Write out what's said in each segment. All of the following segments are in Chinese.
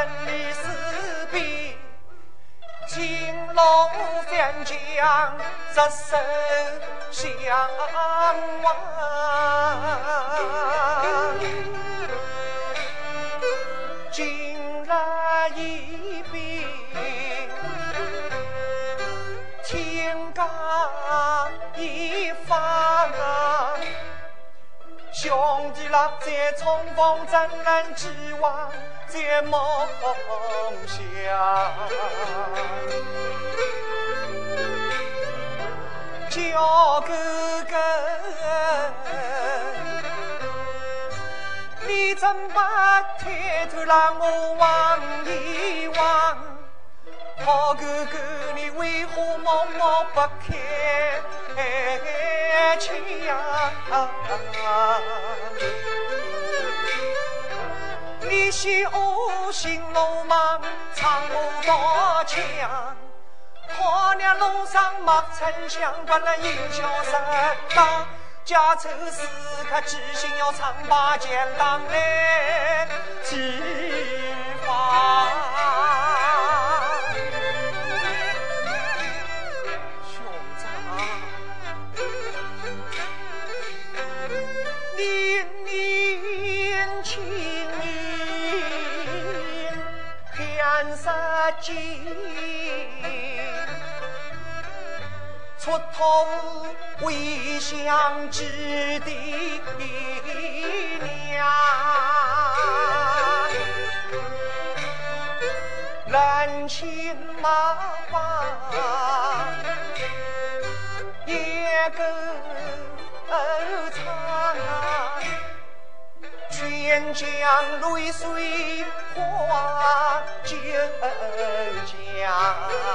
里四边，金龙翻江，执手相望。今日一别，天降一方。兄弟俩在重逢，怎能指望在梦乡？叫哥哥，你怎把抬头让我望一望？好哥哥，你为何默默不开腔？你是恶心鲁莽，藏我刀枪。好娘路上莫曾想，不能引笑失当。家仇时刻只心要长把剑当来执法。兄长，年轻人偏失劲，出头为乡之地娘，人情麻烦也够长，全江泪水化九江。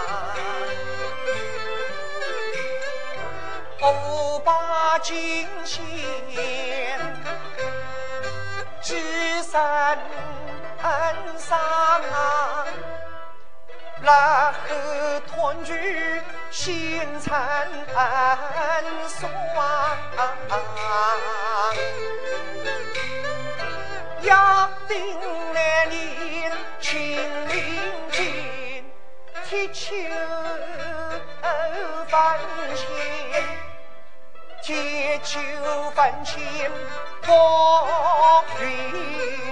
后把金线只身上，然后团聚心残酸。约定来年清明节，铁秋翻新。铁球分清风云。